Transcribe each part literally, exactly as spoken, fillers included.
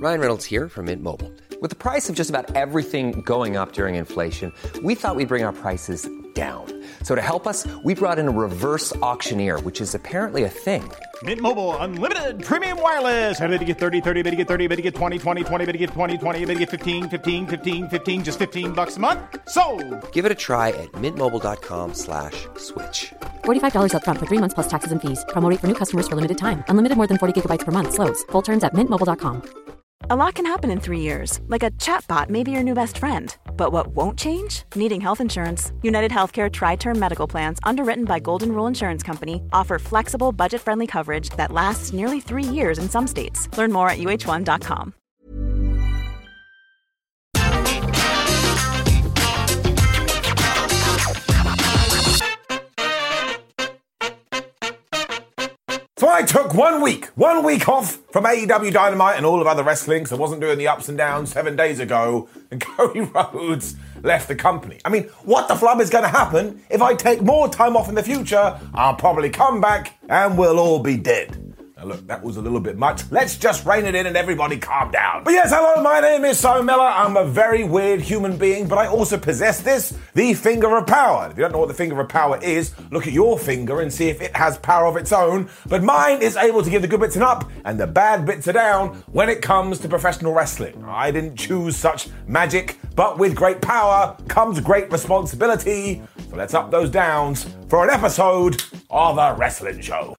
Ryan Reynolds here from Mint Mobile. With the price of just about everything going up during inflation, we thought we'd bring our prices down. So to help us, we brought in a reverse auctioneer, which is apparently a thing. Mint Mobile Unlimited Premium Wireless. How to get thirty, thirty, how to get thirty, how to get twenty, twenty, twenty, how to get twenty, twenty, how to get fifteen, fifteen, fifteen, fifteen, just fifteen bucks a month? Sold! Give it a try at mintmobile.com slash switch. forty-five dollars up front for three months plus taxes and fees. Promo rate for new customers for limited time. Unlimited more than forty gigabytes per month. Slows full terms at mint mobile dot com. A lot can happen in three years, like a chatbot may be your new best friend. But what won't change? Needing health insurance. United Healthcare Tri-Term Medical Plans, underwritten by Golden Rule Insurance Company, offer flexible, budget-friendly coverage that lasts nearly three years in some states. Learn more at U H one dot com. So I took one week, one week off from A E W Dynamite and all of other wrestling, because I wasn't doing the ups and downs seven days ago, and Cody Rhodes left the company. I mean, what the flub is going to happen if I take more time off in the future? I'll probably come back and we'll all be dead. Now look, that was a little bit much. Let's just rein it in and everybody calm down. But yes, hello, my name is Simon Miller. I'm a very weird human being, but I also possess this, the finger of power. If you don't know what the finger of power is, look at your finger and see if it has power of its own. But mine is able to give the good bits an up and the bad bits a down when it comes to professional wrestling. I didn't choose such magic, but with great power comes great responsibility. So let's up those downs for an episode of The Wrestling Show.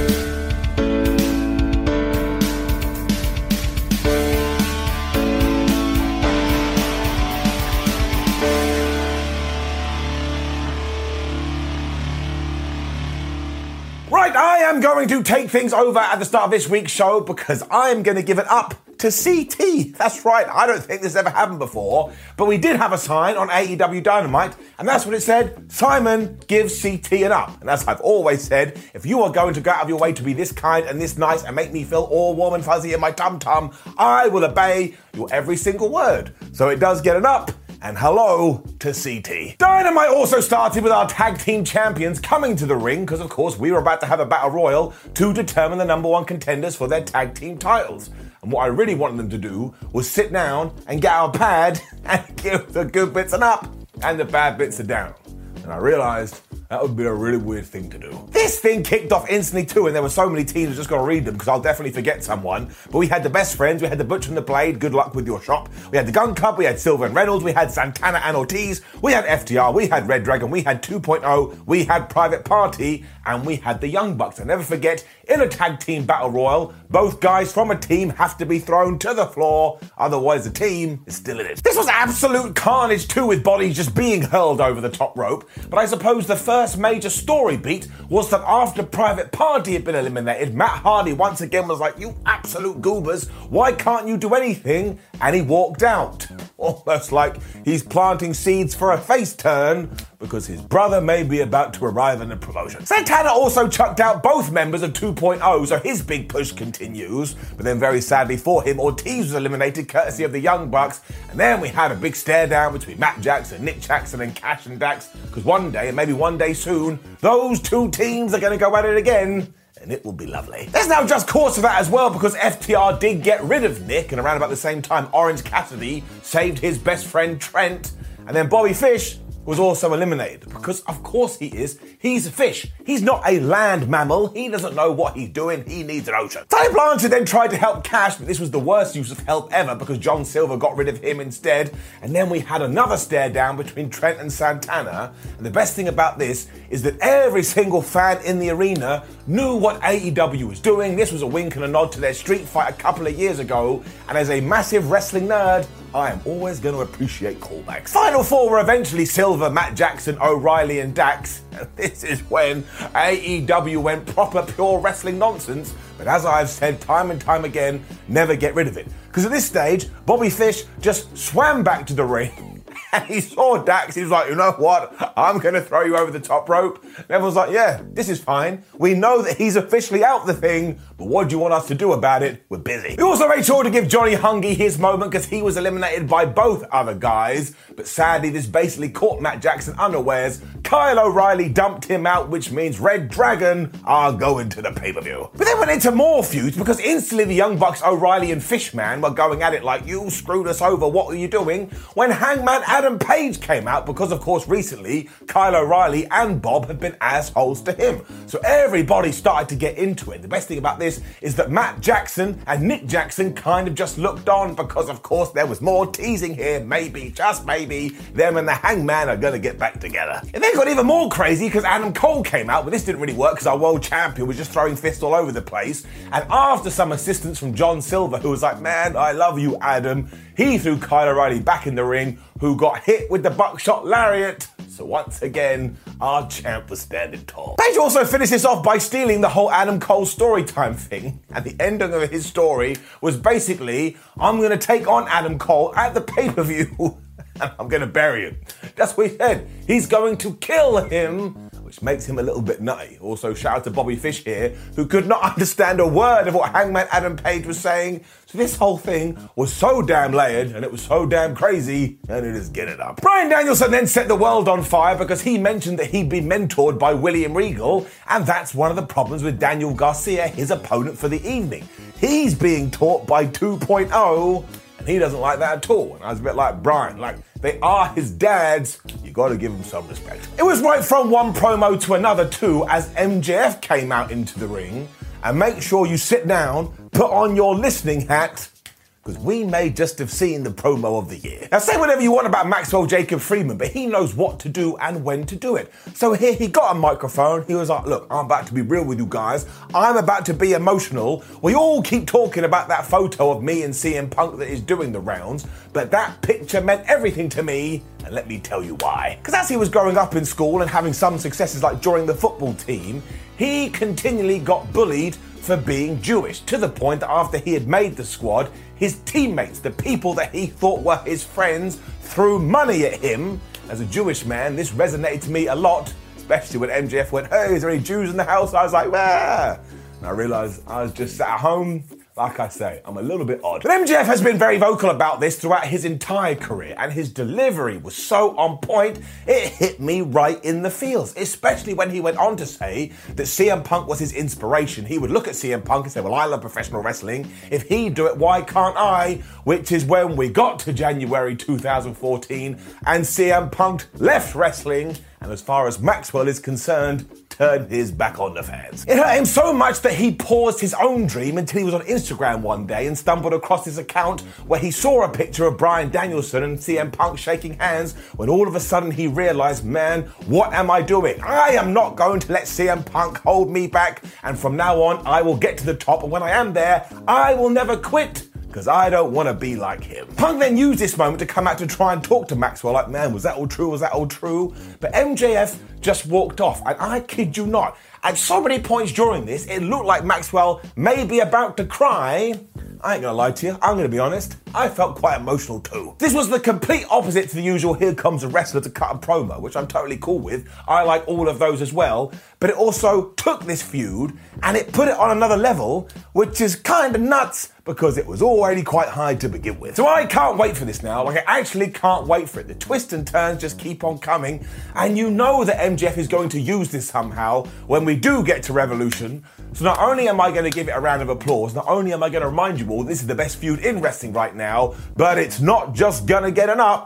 Right, I am going to take things over at the start of this week's show because I'm going to give it up to C T. That's right, I don't think this ever happened before, but we did have a sign on A E W Dynamite, and that's what it said: Simon gives C T an up. And as I've always said, if you are going to go out of your way to be this kind and this nice and make me feel all warm and fuzzy in my tum-tum, I will obey your every single word. So it does get an up. And hello to C T. Dynamite also started with our tag team champions coming to the ring because, of course, we were about to have a battle royal to determine the number one contenders for their tag team titles. And what I really wanted them to do was sit down and get our pad and give the good bits an up and the bad bits a down. And I realized that would be a really weird thing to do. This thing kicked off instantly too, and there were so many teams, I just got to read them because I'll definitely forget someone. But we had the Best Friends, we had the Butcher and the Blade, good luck with your shop. We had the Gun Club, we had Silver and Reynolds, we had Santana and Ortiz, we had F T R, we had Red Dragon, we had two point oh, we had Private Party, and we had the Young Bucks. And never forget, in a tag team battle royal, both guys from a team have to be thrown to the floor, otherwise the team is still in it. This was absolute carnage too, with bodies just being hurled over the top rope, but I suppose the first major story beat was that after Private Party had been eliminated, Matt Hardy once again was like, "You absolute goobers, why can't you do anything?" And he walked out. Almost like he's planting seeds for a face turn because his brother may be about to arrive in the promotion. Santana also chucked out both members of two point oh, so his big push continues. But then very sadly for him, Ortiz was eliminated courtesy of the Young Bucks. And then we had a big stare down between Matt Jackson, Nick Jackson and Cash and Dax, because one day, and maybe one day soon, those two teams are going to go at it again. And it will be lovely. There's now just cause for that as well, because F T R did get rid of Nick, and around about the same time, Orange Cassidy saved his best friend Trent, and then Bobby Fish was also eliminated, because of course he is. He's a fish. He's not a land mammal. He doesn't know what he's doing. He needs an ocean. Tully Blanchard then tried to help Cash, but this was the worst use of help ever because John Silver got rid of him instead. And then we had another stare down between Trent and Santana. And the best thing about this is that every single fan in the arena knew what A E W was doing. This was a wink and a nod to their street fight a couple of years ago. And as a massive wrestling nerd, I am always going to appreciate callbacks. Final four were eventually Silver, Matt Jackson, O'Reilly and Dax. And this is when A E W went proper pure wrestling nonsense. But as I've said time and time again, never get rid of it. Because at this stage, Bobby Fish just swam back to the ring And he saw Dax, he was like, you know what? I'm going to throw you over the top rope. And everyone's like, yeah, this is fine. We know that he's officially out the thing, but what do you want us to do about it? We're busy. We also made sure to give Johnny Hungy his moment because he was eliminated by both other guys. But sadly, this basically caught Matt Jackson unawares. Kyle O'Reilly dumped him out, which means Red Dragon are going to the pay-per-view. But then went into more feuds because instantly the Young Bucks, O'Reilly and Fishman were going at it like, you screwed us over, what are you doing? When Hangman Adam Page came out, because of course recently Kyle O'Reilly and Bob have been assholes to him. So everybody started to get into it. The best thing about this is that Matt Jackson and Nick Jackson kind of just looked on because of course there was more teasing here. Maybe, just maybe, them and the Hangman are going to get back together. It then got even more crazy because Adam Cole came out, but this didn't really work because our world champion was just throwing fists all over the place. And after some assistance from John Silver, who was like, man, I love you, Adam, he threw Kyle O'Reilly back in the ring, who got hit with the buckshot lariat. So once again, our champ was standing tall. Page also finished this off by stealing the whole Adam Cole story time thing. And the ending of his story was basically, I'm going to take on Adam Cole at the pay-per-view and I'm going to bury him. That's what he said. He's going to kill him, which makes him a little bit nutty. Also, shout out to Bobby Fish here, who could not understand a word of what Hangman Adam Page was saying. So this whole thing was so damn layered, and it was so damn crazy, and it is getting up. Bryan Danielson then set the world on fire because he mentioned that he'd been mentored by William Regal, and that's one of the problems with Daniel Garcia, his opponent for the evening. He's being taught by two point oh, and he doesn't like that at all. And I was a bit like, Brian, like, they are his dads, you gotta give him some respect. It was right from one promo to another too, as M J F came out into the ring. And make sure you sit down, put on your listening hat, because we may just have seen the promo of the year. Now say whatever you want about Maxwell Jacob Friedman, but he knows what to do and when to do it. So here he got a microphone, he was like, look, I'm about to be real with you guys, I'm about to be emotional. We all keep talking about that photo of me and C M Punk that is doing the rounds, but that picture meant everything to me, and let me tell you why. Because as he was growing up in school and having some successes like joining the football team, he continually got bullied for being Jewish, to the point that after he had made the squad, his teammates, the people that he thought were his friends, threw money at him. As a Jewish man, this resonated to me a lot, especially when M J F went, hey, is there any Jews in the house? I was like, ah. And I realised I was just sat at home. Like I say, I'm a little bit odd. But M J F has been very vocal about this throughout his entire career, and his delivery was so on point, it hit me right in the feels, especially when he went on to say that C M Punk was his inspiration. He would look at C M Punk and say, well, I love professional wrestling. If he do it, why can't I? Which is when we got to January two thousand fourteen, and C M Punk left wrestling, and as far as Maxwell is concerned, turned his back on the fans. It hurt him so much that he paused his own dream until he was on Instagram one day and stumbled across his account where he saw a picture of Bryan Danielson and C M Punk shaking hands, when all of a sudden he realised, man, what am I doing? I am not going to let C M Punk hold me back, and from now on I will get to the top, and when I am there, I will never quit, because I don't want to be like him. Punk then used this moment to come out to try and talk to Maxwell, like, man, was that all true? Was that all true? But M J F just walked off, and I kid you not, at so many points during this, it looked like Maxwell may be about to cry. I ain't gonna lie to you, I'm gonna be honest, I felt quite emotional too. This was the complete opposite to the usual here comes a wrestler to cut a promo, which I'm totally cool with. I like all of those as well, but it also took this feud and it put it on another level, which is kind of nuts because it was already quite high to begin with. So I can't wait for this now, like I actually can't wait for it. The twists and turns just keep on coming, and you know that M J F is going to use this somehow when we do get to Revolution. So not only am I going to give it a round of applause, not only am I going to remind you all this is the best feud in wrestling right now, but it's not just going to get an up.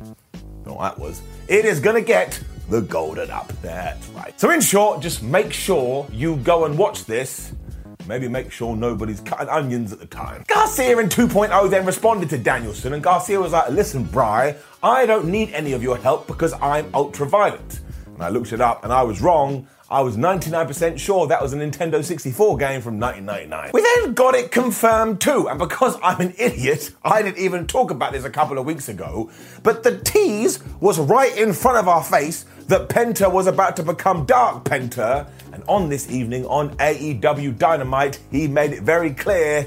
No, that was. It is going to get the golden up. That's right. So in short, just make sure you go and watch this. Maybe make sure nobody's cutting onions at the time. Garcia in two point oh then responded to Danielson, and Garcia was like, listen, Bri, I don't need any of your help because I'm ultraviolet. And I looked it up and I was wrong. I was ninety-nine percent sure that was a Nintendo sixty-four game from nineteen ninety-nine. We then got it confirmed too, and because I'm an idiot, I didn't even talk about this a couple of weeks ago, but the tease was right in front of our face that Penta was about to become Dark Penta, and on this evening on A E W Dynamite, he made it very clear, and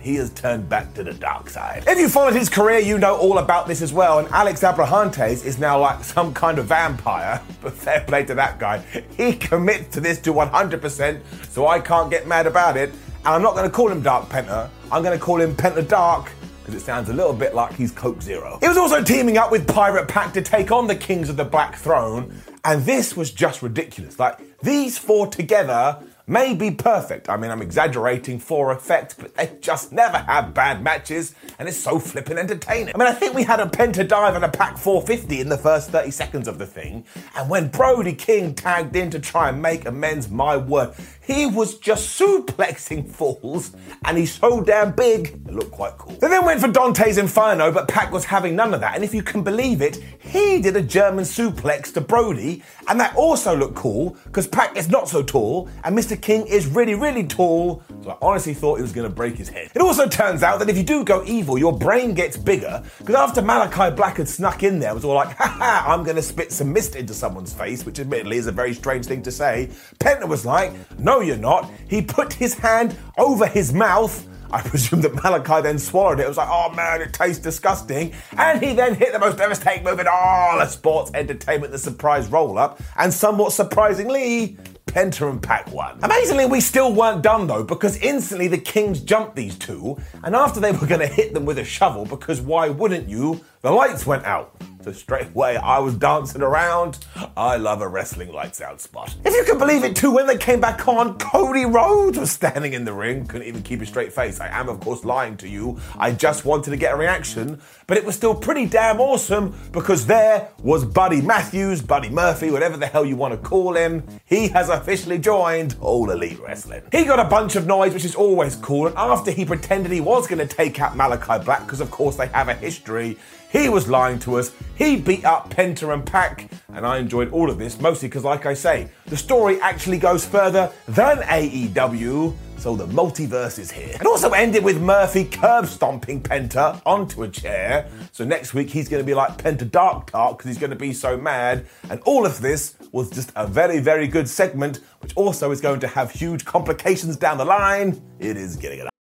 he has turned back to the dark side. If you followed his career, you know all about this as well, and Alex Abrahantes is now like some kind of vampire, but fair play to that guy. He commits to this to one hundred percent, so I can't get mad about it, and I'm not going to call him Dark Penta, I'm going to call him Penta Dark, because it sounds a little bit like he's Coke Zero. He was also teaming up with Pirate Pack to take on the Kings of the Black Throne, and this was just ridiculous. Like, these four together may be perfect. I mean, I'm exaggerating for effect, but they just never have bad matches, and it's so flippin' entertaining. I mean, I think we had a Penta dive and a Pack four fifty in the first thirty seconds of the thing, and when Brody King tagged in to try and make amends, my word, he was just suplexing fools, and he's so damn big, it looked quite cool. They then went for Dante's Inferno, but Pac was having none of that, and if you can believe it, he did a German suplex to Brody, and that also looked cool, because Pac is not so tall, and Mister King is really, really tall, so I honestly thought he was going to break his head. It also turns out that if you do go evil, your brain gets bigger, because after Malachi Black had snuck in there, it was all like, haha, I'm going to spit some mist into someone's face, which admittedly is a very strange thing to say. Penta was like, no you're not. He put his hand over his mouth. I presume that Malachi then swallowed it. It was like, oh man, it tastes disgusting. And he then hit the most devastating move in all of sports entertainment, the surprise roll-up. And somewhat surprisingly, Penta and Pac won. Amazingly, we still weren't done though, because instantly the Kings jumped these two, and after they were going to hit them with a shovel, because why wouldn't you, the lights went out. So straight away, I was dancing around. I love a wrestling lights out spot. If you can believe it too, when they came back on, Cody Rhodes was standing in the ring. Couldn't even keep a straight face. I am, of course, lying to you. I just wanted to get a reaction. But it was still pretty damn awesome, because there was Buddy Matthews, Buddy Murphy, whatever the hell you want to call him. He has officially joined All Elite Wrestling. He got a bunch of noise, which is always cool. And after he pretended he was going to take out Malachi Black, because of course they have a history, he was lying to us. He beat up Penta and Pac, and I enjoyed all of this, mostly because, like I say, the story actually goes further than A E W, so the multiverse is here. It also ended with Murphy curb stomping Penta onto a chair, so next week he's going to be like Penta Dark Talk, because he's going to be so mad, and all of this was just a very, very good segment, which also is going to have huge complications down the line. It is getting it up.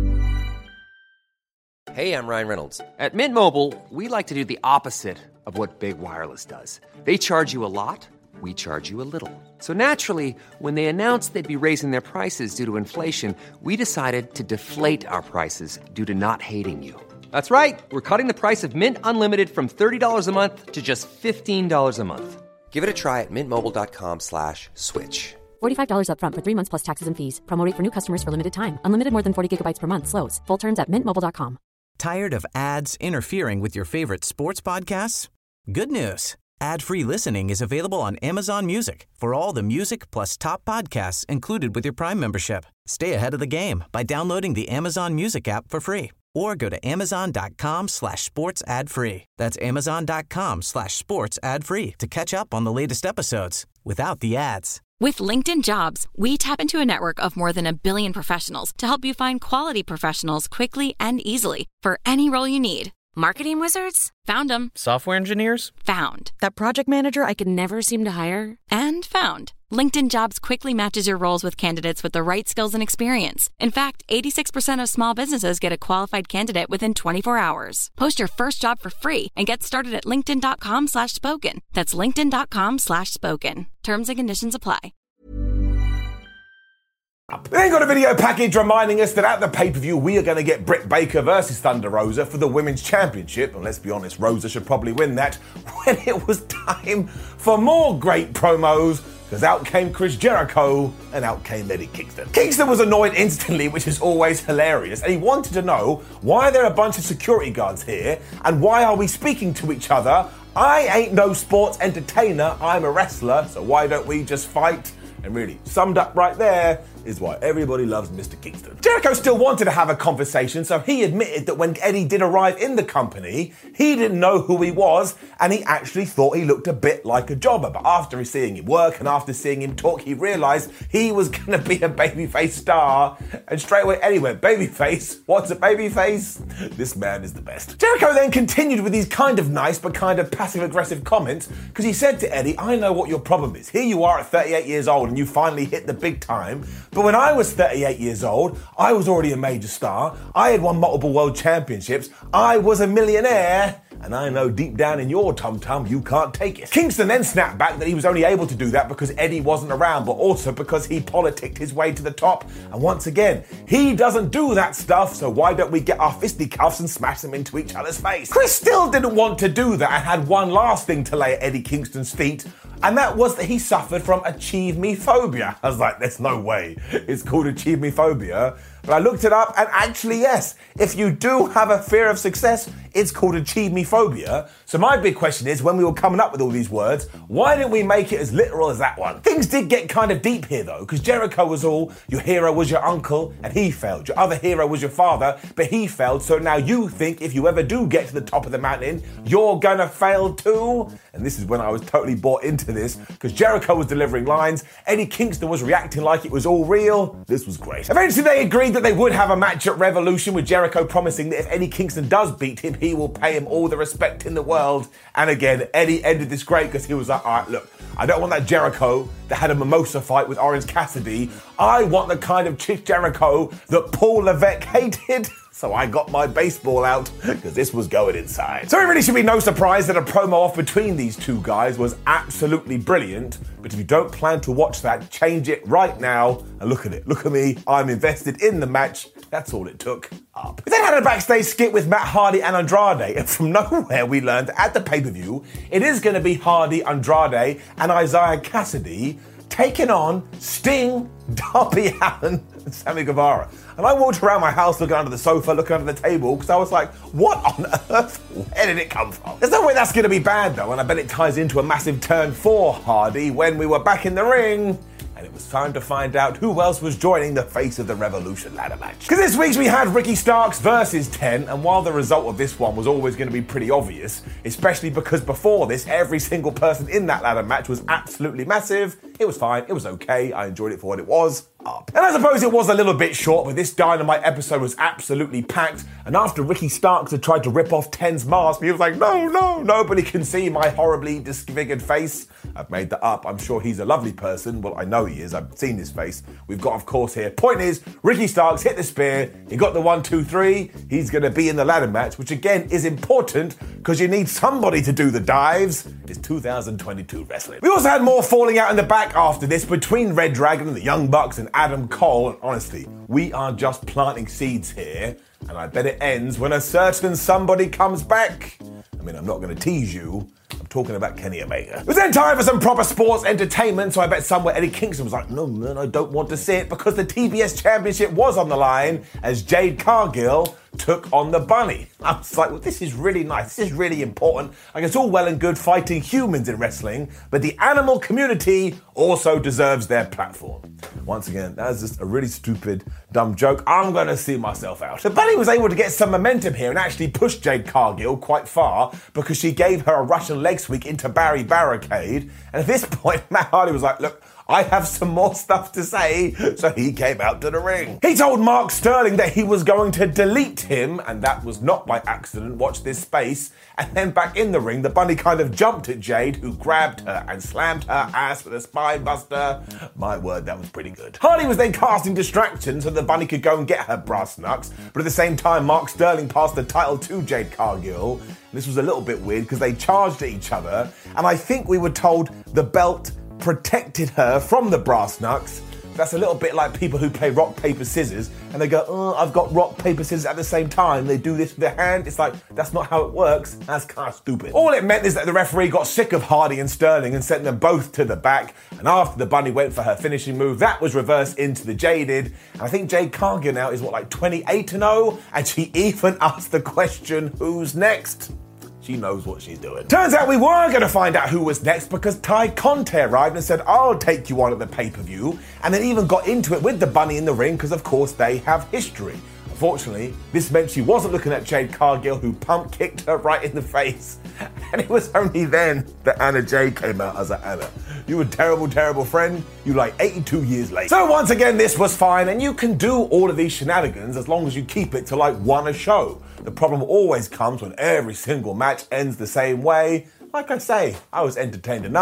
Hey, I'm Ryan Reynolds. At Mint Mobile, we like to do the opposite of what Big Wireless does. They charge you a lot, we charge you a little. So naturally, when they announced they'd be raising their prices due to inflation, we decided to deflate our prices due to not hating you. That's right. We're cutting the price of Mint Unlimited from thirty dollars a month to just fifteen dollars a month. Give it a try at mintmobile.com slash switch. forty-five dollars up front for three months plus taxes and fees. Promo rate for new customers for limited time. Unlimited more than forty gigabytes per month slows. Full terms at mint mobile dot com. Tired of ads interfering with your favorite sports podcasts? Good news. Ad-free listening is available on Amazon Music for all the music plus top podcasts included with your Prime membership. Stay ahead of the game by downloading the Amazon Music app for free or go to amazon.com slash sports ad free. That's amazon.com slash sports ad free to catch up on the latest episodes without the ads. With LinkedIn Jobs, we tap into a network of more than a billion professionals to help you find quality professionals quickly and easily for any role you need. Marketing wizards? Found them. Software engineers? Found. That project manager I could never seem to hire? And found. LinkedIn Jobs quickly matches your roles with candidates with the right skills and experience. In fact, eighty-six percent of small businesses get a qualified candidate within twenty-four hours. Post your first job for free and get started at linkedin.com slash spoken. That's linkedin.com slash spoken. Terms and conditions apply. We then got a video package reminding us that at the pay-per-view we are going to get Britt Baker versus Thunder Rosa for the Women's Championship, and let's be honest, Rosa should probably win that, when it was time for more great promos, because out came Chris Jericho and out came Eddie Kingston. Kingston was annoyed instantly, which is always hilarious, and he wanted to know why there are a bunch of security guards here and why are we speaking to each other. I ain't no sports entertainer, I'm a wrestler, so why don't we just fight? And really, summed up right there is why everybody loves Mister Kingston. Jericho still wanted to have a conversation, so he admitted that when Eddie did arrive in the company, he didn't know who he was, and he actually thought he looked a bit like a jobber. But after seeing him work and after seeing him talk, he realised he was going to be a babyface star. And straight away, Eddie went, babyface? What's a babyface? This man is the best. Jericho then continued with these kind of nice but kind of passive-aggressive comments, because he said to Eddie, I know what your problem is. Here you are at thirty-eight years old and you finally hit the big time, But when I was thirty-eight years old, I was already a major star. I had won multiple world championships. I was a millionaire. And I know deep down in your tum-tum, you can't take it. Kingston then snapped back that he was only able to do that because Eddie wasn't around, but also because he politicked his way to the top. And once again, he doesn't do that stuff, so why don't we get our fisticuffs and smash them into each other's face? Chris still didn't want to do that and had one last thing to lay at Eddie Kingston's feet, and that was that he suffered from achieve me phobia. I was like, there's no way it's called achieve me phobia. But I looked it up, and actually, yes, if you do have a fear of success, it's called achieve me phobia. So my big question is, when we were coming up with all these words, why didn't we make it as literal as that one? Things did get kind of deep here, though, because Jericho was all, your hero was your uncle, and he failed. Your other hero was your father, but he failed. So now you think if you ever do get to the top of the mountain, you're gonna fail too? And this is when I was totally bought into this, because Jericho was delivering lines, Eddie Kingston was reacting like it was all real. This was great. Eventually they agreed that they would have a match at Revolution, with Jericho promising that if Eddie Kingston does beat him, he will pay him all the respect in the world. And again, Eddie ended this great because he was like, all right, look, I don't want that Jericho that had a mimosa fight with Orange Cassidy. I want the kind of chick Jericho that Paul Levesque hated. So I got my baseball out because this was going inside. So it really should be no surprise that a promo off between these two guys was absolutely brilliant. But if you don't plan to watch that, change it right now and look at it. Look at me. I'm invested in the match. That's all it took. Up. We then had a backstage skit with Matt Hardy and Andrade, and from nowhere we learned that at the pay-per-view, it is going to be Hardy, Andrade, and Isaiah Cassidy taking on Sting, Darby Allin, and Sammy Guevara. And I walked around my house looking under the sofa, looking under the table, because I was like, what on earth? Where did it come from? There's no way that's going to be bad, though, and I bet it ties into a massive turn for Hardy when we were back in the ring. And it was time to find out who else was joining the Face of the Revolution ladder match. Because this week we had Ricky Starks versus ten, and while the result of this one was always going to be pretty obvious, especially because before this, every single person in that ladder match was absolutely massive, it was fine, it was okay, I enjoyed it for what it was. Up. And I suppose it was a little bit short, but this Dynamite episode was absolutely packed, and after Ricky Starks had tried to rip off ten's mask, he was like, no, no, nobody can see my horribly disfigured face. I've made that up. I'm sure he's a lovely person. Well, I know he is. I've seen his face. We've got, of course, here. Point is, Ricky Starks hit the spear. He got the one, two, three. He's going to be in the ladder match, which again is important because you need somebody to do the dives. It's two thousand twenty-two wrestling. We also had more falling out in the back after this between Red Dragon and the Young Bucks and Adam Cole. And honestly, we are just planting seeds here. And I bet it ends when a certain somebody comes back. I mean, I'm not going to tease you. I'm talking about Kenny Omega. It was then time for some proper sports entertainment, so I bet somewhere Eddie Kingston was like, no, man, I don't want to see it, because the T B S Championship was on the line as Jade Cargill took on the Bunny. I was like, well, this is really nice. This is really important. Like, it's all well and good fighting humans in wrestling, but the animal community also deserves their platform. Once again, that's just a really stupid, dumb joke. I'm going to see myself out. The Bunny was able to get some momentum here and actually push Jade Cargill quite far because she gave her a Russian leg sweep into Barry Barricade. And at this point, Matt Hardy was like, look, I have some more stuff to say, so he came out to the ring. He told Mark Sterling that he was going to delete him, and that was not by accident. Watch this space. And then back in the ring, the Bunny kind of jumped at Jade, who grabbed her and slammed her ass with a spine buster. My word, that was pretty good. Hardy was then casting distractions so the Bunny could go and get her brass knucks, but at the same time, Mark Sterling passed the title to Jade Cargill. This was a little bit weird because they charged at each other, and I think we were told the belt protected her from the brass knucks. That's a little bit like people who play rock, paper, scissors, and they go, oh, I've got rock, paper, scissors at the same time. They do this with their hand. It's like, that's not how it works. That's kind of stupid. All it meant is that the referee got sick of Hardy and Sterling and sent them both to the back. And after the Bunny went for her finishing move, that was reversed into the Jaded. And I think Jade Cargill now is, what, like twenty-eight and oh? And she even asked the question, who's next? She knows what she's doing. Turns out we were going to find out who was next because Ty Conte arrived and said, I'll take you on at the pay-per-view, and then even got into it with the Bunny in the ring because, of course, they have history. Unfortunately, this meant she wasn't looking at Jade Cargill, who pump-kicked her right in the face. And it was only then that Anna Jay came out as a Anna. You a terrible, terrible friend. You like eighty-two years late. So once again, this was fine, and you can do all of these shenanigans as long as you keep it to like one a show. The problem always comes when every single match ends the same way. Like I say, I was entertained enough.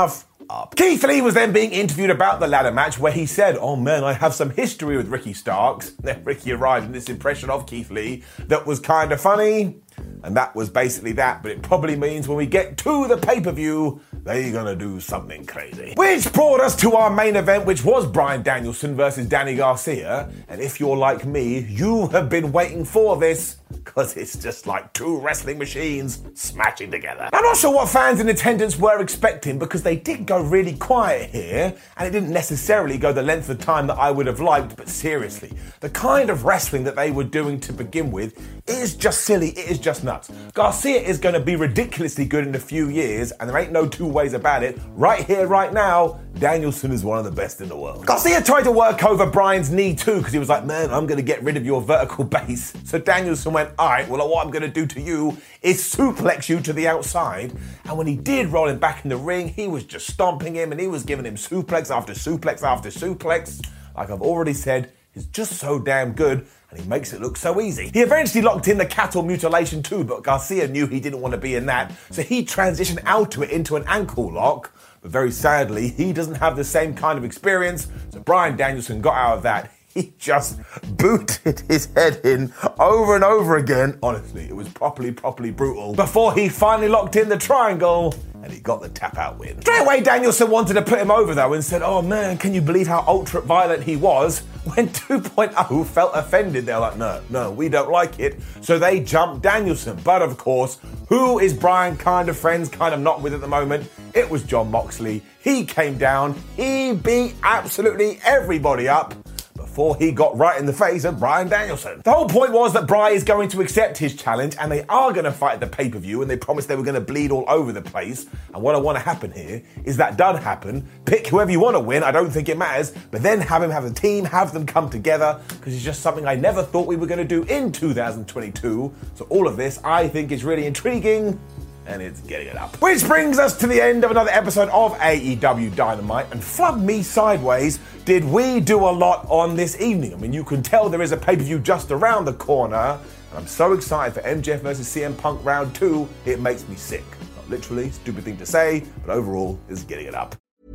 up. Keith Lee was then being interviewed about the ladder match where he said, oh man, I have some history with Ricky Starks. Then Ricky arrived in this impression of Keith Lee that was kind of funny. And that was basically that, but it probably means when we get to the pay-per-view, they're gonna do something crazy. Which brought us to our main event, which was Bryan Danielson versus Danny Garcia. And if you're like me, you have been waiting for this, because it's just like two wrestling machines smashing together. I'm not sure what fans in attendance were expecting, because they did go really quiet here, and it didn't necessarily go the length of time that I would have liked, but seriously, the kind of wrestling that they were doing to begin with is just silly, it is just nuts. Garcia is going to be ridiculously good in a few years, and there ain't no two ways about it. Right here, right now, Danielson is one of the best in the world. Garcia tried to work over Bryan's knee too, because he was like, man, I'm going to get rid of your vertical base. So Danielson went, all right, well, what I'm going to do to you is suplex you to the outside. And when he did roll him back in the ring, he was just stomping him, and he was giving him suplex after suplex after suplex. Like I've already said, he's just so damn good, and he makes it look so easy. He eventually locked in the cattle mutilation too, but Garcia knew he didn't want to be in that, so he transitioned out to it into an ankle lock. But very sadly, he doesn't have the same kind of experience, so Bryan Danielson got out of that. He just booted his head in over and over again. Honestly, it was properly, properly brutal. Before he finally locked in the triangle, and he got the tap-out win. Straight away, Danielson wanted to put him over, though, and said, oh man, can you believe how ultra-violent he was? When two point oh felt offended, they're like, no, no, we don't like it. So they jumped Danielson. But of course, who is Bryan kind of friends, kind of not with at the moment? It was Jon Moxley. He came down, he beat absolutely everybody up before he got right in the face of Bryan Danielson. The whole point was that Bryan is going to accept his challenge, and they are going to fight at the pay-per-view, and they promised they were going to bleed all over the place. And what I want to happen here is that does happen. Pick whoever you want to win, I don't think it matters, but then have him have a team, have them come together, because it's just something I never thought we were going to do in two thousand twenty-two. So all of this, I think, is really intriguing, and it's getting it up. Which brings us to the end of another episode of A E W Dynamite, and flub me sideways, did we do a lot on this evening? I mean, you can tell there is a pay-per-view just around the corner, and I'm so excited for M J F versus C M Punk round two, it makes me sick. Not literally, stupid thing to say, but overall, it's getting it up.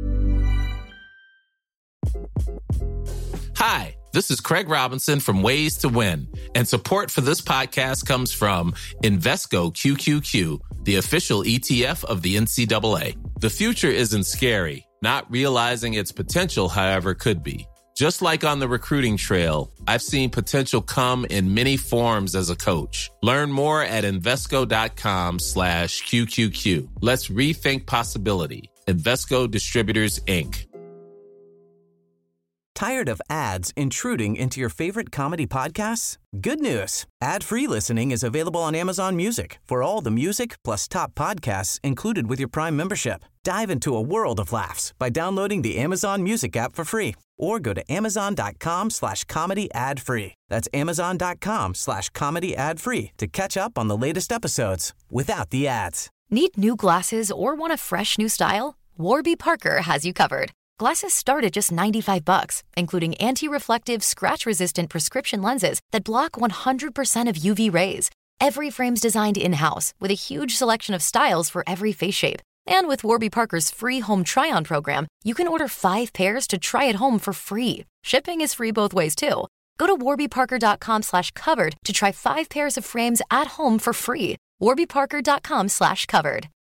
Hi, this is Craig Robinson from Ways to Win, and support for this podcast comes from Invesco Q Q Q, the official E T F of the N C double A. The future isn't scary. Not realizing its potential, however, could be. Just like on the recruiting trail, I've seen potential come in many forms as a coach. Learn more at Invesco.com slash QQQ. Let's rethink possibility. Invesco Distributors, Incorporated. Tired of ads intruding into your favorite comedy podcasts? Good news. Ad-free listening is available on Amazon Music for all the music plus top podcasts included with your Prime membership. Dive into a world of laughs by downloading the Amazon Music app for free or go to amazon.com slash comedy ad free. That's amazon.com slash comedy ad free to catch up on the latest episodes without the ads. Need new glasses or want a fresh new style? Warby Parker has you covered. Glasses start at just ninety-five bucks, including anti-reflective, scratch-resistant prescription lenses that block one hundred percent of U V rays. Every frame's designed in-house with a huge selection of styles for every face shape. And with Warby Parker's free home try-on program, you can order five pairs to try at home for free. Shipping is free both ways, too. Go to warbyparker.com slash covered to try five pairs of frames at home for free. warbyparker.com slash covered.